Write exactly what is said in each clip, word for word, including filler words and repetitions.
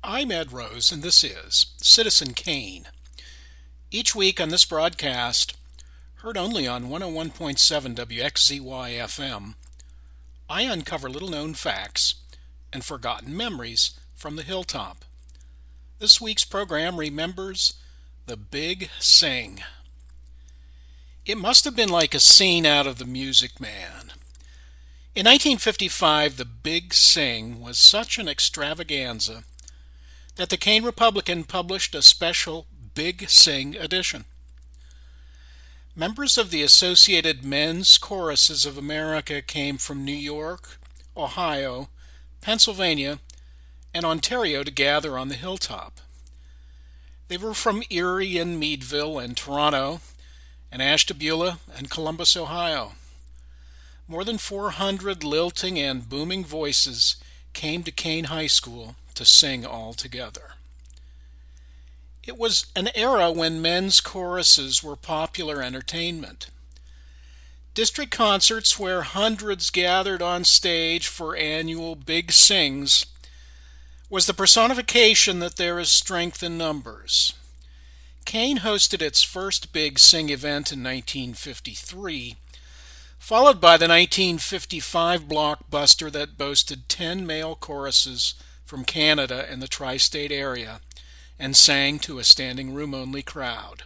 I'm Ed Rose, and this is Citizen Kane. Each week on this broadcast, heard only on one oh one point seven W X Z Y F M, I uncover little-known facts and forgotten memories from the hilltop. This week's program remembers the Big Sing. It must have been like a scene out of The Music Man. In nineteen fifty-five, the Big Sing was such an extravaganza that the Kane Republican published a special Big Sing edition. Members of the Associated Men's Choruses of America came from New York, Ohio, Pennsylvania, and Ontario to gather on the hilltop. They were from Erie and Meadville and Toronto and Ashtabula and Columbus, Ohio. More than four hundred lilting and booming voices came to Kane High School to sing all together. It was an era when men's choruses were popular entertainment. District concerts where hundreds gathered on stage for annual Big Sings was the personification that there is strength in numbers. Kane hosted its first Big Sing event in nineteen fifty-three, followed by the nineteen fifty-five blockbuster that boasted ten male choruses from Canada and the tri-state area and sang to a standing room only crowd.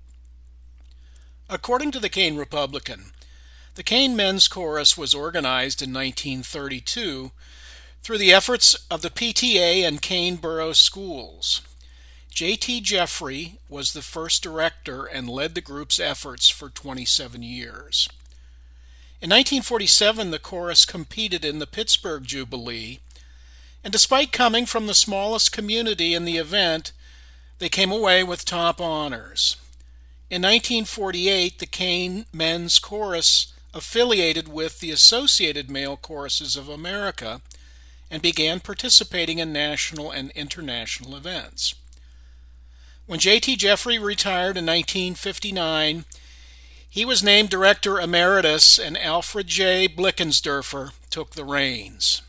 According to the Kane Republican, the Kane Men's Chorus was organized in nineteen thirty-two through the efforts of the P T A and Kane Borough Schools. J T Jeffrey was the first director and led the group's efforts for twenty-seven years. In nineteen forty-seven, the chorus competed in the Pittsburgh Jubilee, and despite coming from the smallest community in the event, they came away with top honors. In nineteen forty-eight, the Kane Men's Chorus affiliated with the Associated Male Choruses of America and began participating in national and international events. When J T Jeffrey retired in nineteen fifty-nine, he was named Director Emeritus and Alfred J. Blickensderfer took the reins.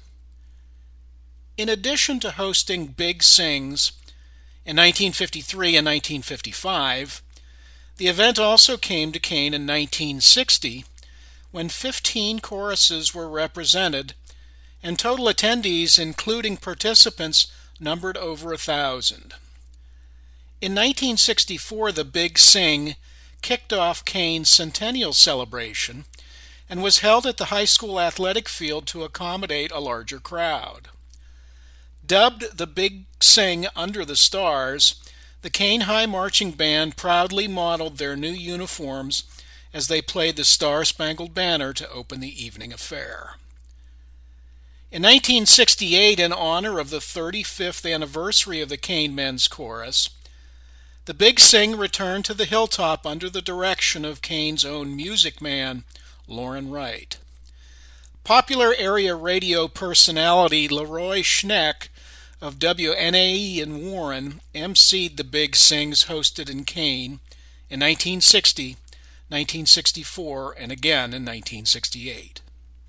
In addition to hosting Big Sings in nineteen fifty-three and nineteen fifty-five, the event also came to Kane in nineteen sixty, when fifteen choruses were represented, and total attendees, including participants, numbered over a thousand. In nineteen sixty-four, the Big Sing kicked off Kane's centennial celebration and was held at the high school athletic field to accommodate a larger crowd. Dubbed the Big Sing Under the Stars, the Kane High Marching Band proudly modeled their new uniforms as they played the Star-Spangled Banner to open the evening affair. In nineteen sixty-eight, in honor of the thirty-fifth anniversary of the Kane Men's Chorus, the Big Sing returned to the hilltop under the direction of Kane's own music man, Loren Wright. Popular area radio personality Leroy Schneck of W N A E in Warren emceed the Big Sings hosted in Kane in nineteen sixty, nineteen sixty-four, and again in nineteen sixty-eight.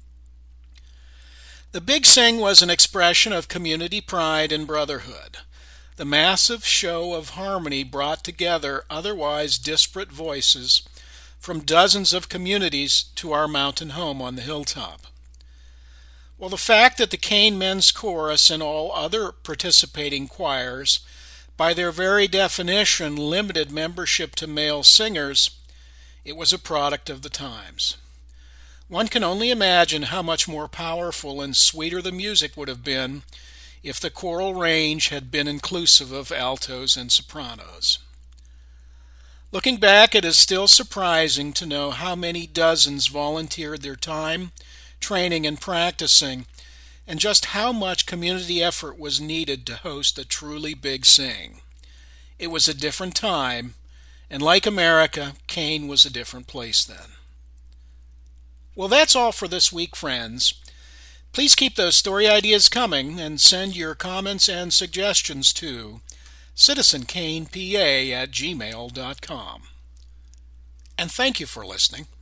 The Big Sing was an expression of community pride and brotherhood. The massive show of harmony brought together otherwise disparate voices from dozens of communities to our mountain home on the hilltop. Well, the fact that the Kane Men's Chorus and all other participating choirs, by their very definition, limited membership to male singers, it was a product of the times. One can only imagine how much more powerful and sweeter the music would have been if the choral range had been inclusive of altos and sopranos. Looking back, it is still surprising to know how many dozens volunteered their time, training, and practicing, and just how much community effort was needed to host a truly Big Sing. It was a different time, and like America, Kane was a different place then. Well, that's all for this week, friends. Please keep those story ideas coming and send your comments and suggestions to citizenkanepa at gmail dot com. And thank you for listening.